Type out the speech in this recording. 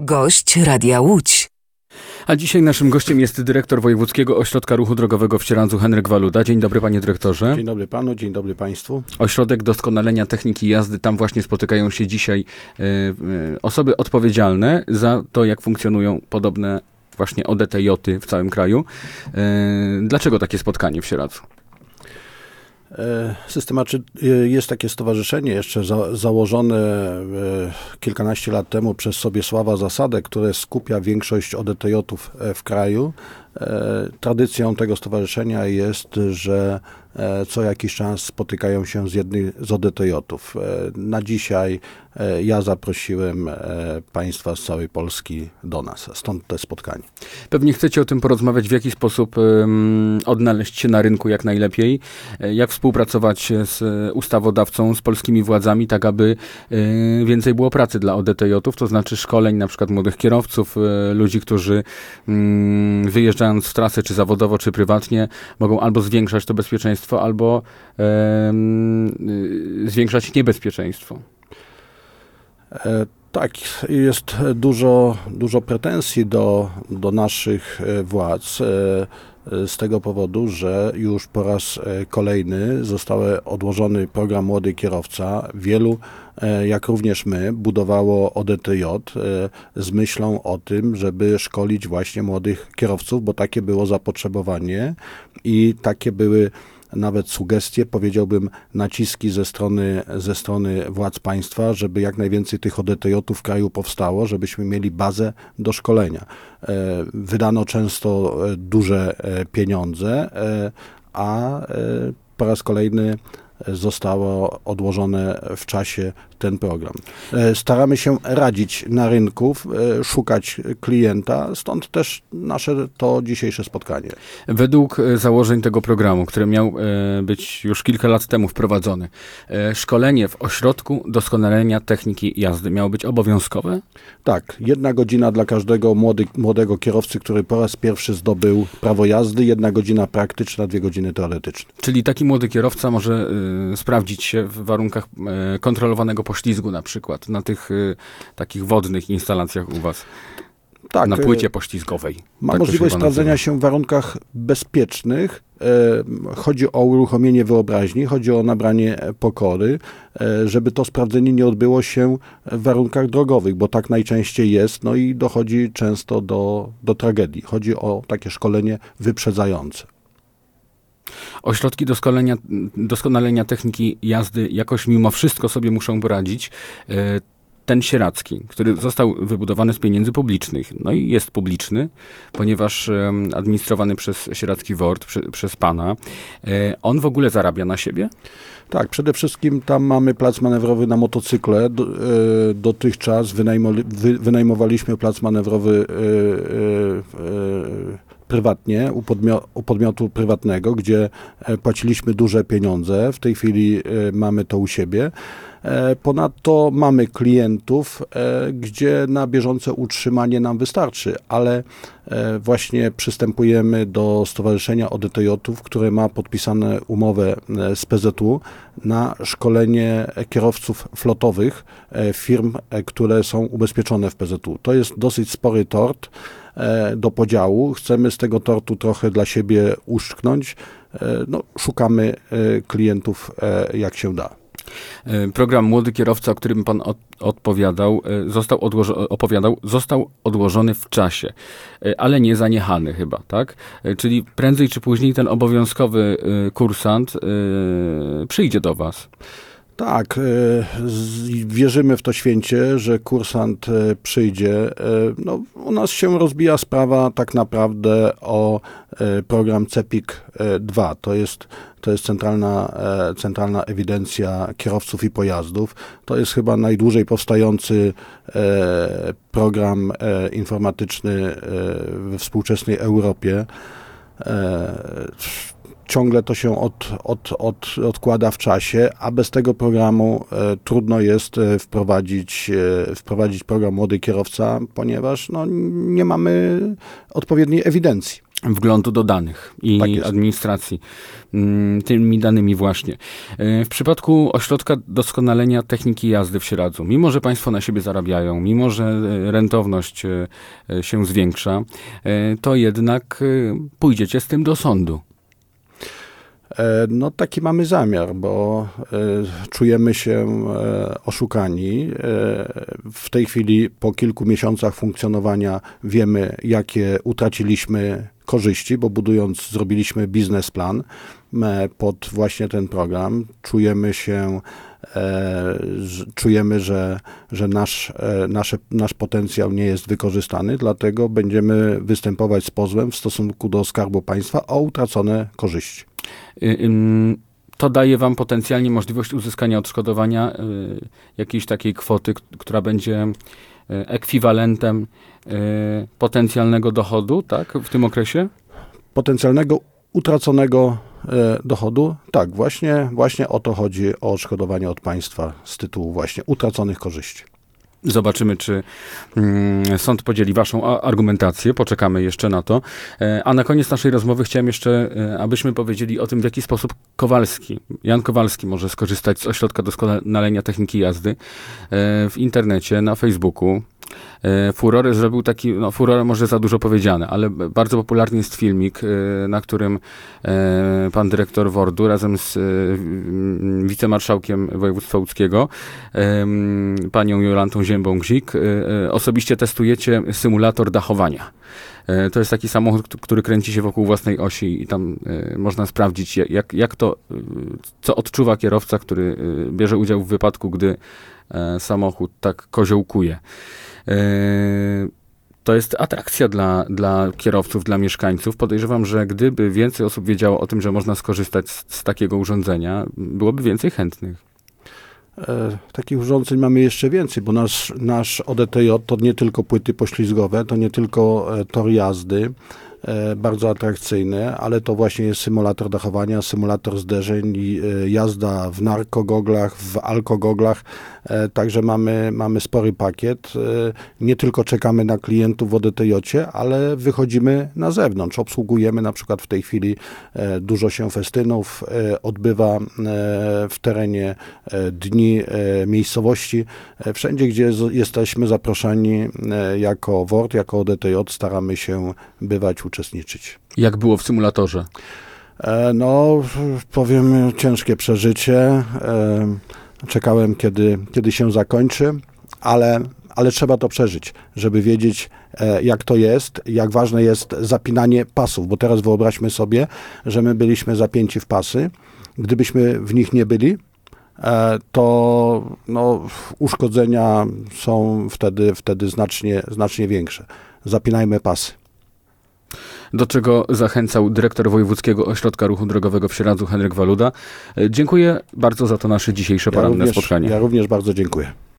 Gość Radia Łódź. A dzisiaj naszym gościem jest dyrektor Wojewódzkiego Ośrodka Ruchu Drogowego w Cieradzu, Henryk Waluda. Dzień dobry, panie dyrektorze. Dzień dobry panu, dzień dobry państwu. Ośrodek Doskonalenia Techniki Jazdy, tam właśnie spotykają się dzisiaj osoby odpowiedzialne za to, jak funkcjonują podobne właśnie ODTJ-y w całym kraju. Dlaczego takie spotkanie w Cieradzu? Jest takie stowarzyszenie jeszcze założone kilkanaście lat temu przez Sobiesława Zasadę, które skupia większość ODTJ-ów w kraju. Tradycją tego stowarzyszenia jest, że co jakiś czas spotykają się z ODTJ-ów. Na dzisiaj ja zaprosiłem państwa z całej Polski do nas, stąd te spotkanie. Pewnie chcecie o tym porozmawiać, w jaki sposób odnaleźć się na rynku jak najlepiej, jak współpracować z ustawodawcą, z polskimi władzami, tak aby więcej było pracy dla ODTJ-ów, to znaczy szkoleń na przykład młodych kierowców, ludzi, którzy wyjeżdżając w trasę, czy zawodowo, czy prywatnie, mogą albo zwiększać to bezpieczeństwo, albo zwiększać niebezpieczeństwo. Tak, jest dużo pretensji do naszych władz z tego powodu, że już po raz kolejny został odłożony program Młody Kierowca. Wielu, jak również my, budowało ODTJ z myślą o tym, żeby szkolić właśnie młodych kierowców, bo takie było zapotrzebowanie i takie były nawet sugestie, powiedziałbym, naciski ze strony władz państwa, żeby jak najwięcej tych ODTJ-ów w kraju powstało, żebyśmy mieli bazę do szkolenia. Wydano często duże pieniądze, a po raz kolejny zostało odłożone w czasie ten program. Staramy się radzić na rynku, szukać klienta, stąd też nasze to dzisiejsze spotkanie. Według założeń tego programu, który miał być już kilka lat temu wprowadzony, szkolenie w Ośrodku Doskonalenia Techniki Jazdy miało być obowiązkowe? Tak, 1 godzina dla każdego młodego kierowcy, który po raz pierwszy zdobył prawo jazdy, 1 godzina praktyczna, 2 godziny teoretyczne. Czyli taki młody kierowca może sprawdzić się w warunkach kontrolowanego poślizgu na przykład, na tych takich wodnych instalacjach u was, tak, na płycie poślizgowej. Ma możliwość sprawdzenia się w warunkach bezpiecznych. Chodzi o uruchomienie wyobraźni, chodzi o nabranie pokory, żeby to sprawdzenie nie odbyło się w warunkach drogowych, bo tak najczęściej jest, no i dochodzi często do tragedii. Chodzi o takie szkolenie wyprzedzające. Ośrodki doskonalenia techniki jazdy jakoś mimo wszystko sobie muszą poradzić. Ten sieradzki, który został wybudowany z pieniędzy publicznych, no i jest publiczny, ponieważ administrowany przez Sieradzki WORD, przez pana, on w ogóle zarabia na siebie? Tak, przede wszystkim tam mamy plac manewrowy na motocykle. Dotychczas wynajmowaliśmy plac manewrowy prywatnie, u podmiotu prywatnego, gdzie płaciliśmy duże pieniądze. W tej chwili mamy to u siebie. Ponadto mamy klientów, gdzie na bieżące utrzymanie nam wystarczy, ale właśnie przystępujemy do Stowarzyszenia ODTJ-ów, które ma podpisane umowę z PZU na szkolenie kierowców flotowych firm, które są ubezpieczone w PZU. To jest dosyć spory tort do podziału. Chcemy z tego tortu trochę dla siebie uszczknąć. No, szukamy klientów jak się da. Program Młody Kierowca, o którym pan został odłożony w czasie, ale nie zaniechany chyba, tak? Czyli prędzej czy później ten obowiązkowy kursant przyjdzie do was. Tak, wierzymy w to święcie, że kursant przyjdzie. No, u nas się rozbija sprawa tak naprawdę o program CEPIK 2. To jest centralna ewidencja kierowców i pojazdów. To jest chyba najdłużej powstający program informatyczny we współczesnej Europie. Ciągle to się odkłada w czasie, a bez tego programu trudno jest wprowadzić program Młody Kierowca, ponieważ no, nie mamy odpowiedniej ewidencji. wglądu do danych i Tak administracji tymi danymi właśnie. W przypadku Ośrodka Doskonalenia Techniki Jazdy w Sieradzu, mimo że państwo na siebie zarabiają, mimo że rentowność się zwiększa, to jednak pójdziecie z tym do sądu. No taki mamy zamiar, bo czujemy się oszukani. W tej chwili po kilku miesiącach funkcjonowania wiemy, jakie utraciliśmy korzyści, bo budując zrobiliśmy biznesplan pod właśnie ten program. Czujemy, że nasz potencjał nie jest wykorzystany, dlatego będziemy występować z pozwem w stosunku do Skarbu Państwa o utracone korzyści. To daje wam potencjalnie możliwość uzyskania odszkodowania jakiejś takiej kwoty, która będzie ekwiwalentem potencjalnego dochodu, tak, w tym okresie? Potencjalnego utraconego dochodu, tak, właśnie o to chodzi, o odszkodowanie od państwa z tytułu właśnie utraconych korzyści. Zobaczymy, czy sąd podzieli waszą argumentację. Poczekamy jeszcze na to. A na koniec naszej rozmowy chciałem jeszcze, abyśmy powiedzieli o tym, w jaki sposób Jan Kowalski może skorzystać z Ośrodka Doskonalenia Techniki Jazdy w internecie, na Facebooku. Furorę zrobił taki, furorę może za dużo powiedziane, ale bardzo popularny jest filmik, na którym pan dyrektor WORD-u razem z wicemarszałkiem województwa łódzkiego, panią Jolantą Ziębą-Gzik, osobiście testujecie symulator dachowania. To jest taki samochód, który kręci się wokół własnej osi i tam można sprawdzić, jak to, co odczuwa kierowca, który bierze udział w wypadku, gdy samochód tak koziołkuje. To jest atrakcja dla kierowców, dla mieszkańców. Podejrzewam, że gdyby więcej osób wiedziało o tym, że można skorzystać z takiego urządzenia, byłoby więcej chętnych. Takich urządzeń mamy jeszcze więcej, bo nasz ODTJ to nie tylko płyty poślizgowe, to nie tylko tor jazdy, bardzo atrakcyjny, ale to właśnie jest symulator dachowania, symulator zderzeń, jazda w narkogoglach, w alkogoglach, także mamy spory pakiet. Nie tylko czekamy na klientów w ODTJ-cie, ale wychodzimy na zewnątrz. Obsługujemy na przykład w tej chwili dużo się festynów, odbywa w terenie dni miejscowości. Wszędzie, gdzie jesteśmy zaproszeni jako WORD, jako ODTJ, staramy się bywać, uczestniczyć. Jak było w symulatorze? Powiem, ciężkie przeżycie. Czekałem, kiedy się zakończy, ale trzeba to przeżyć, żeby wiedzieć, jak to jest, jak ważne jest zapinanie pasów, bo teraz wyobraźmy sobie, że my byliśmy zapięci w pasy. Gdybyśmy w nich nie byli, to uszkodzenia są wtedy znacznie większe. Zapinajmy pasy. Do czego zachęcał dyrektor Wojewódzkiego Ośrodka Ruchu Drogowego w Sieradzu Henryk Waluda. Dziękuję bardzo za to nasze dzisiejsze poranne spotkanie. Ja również bardzo dziękuję.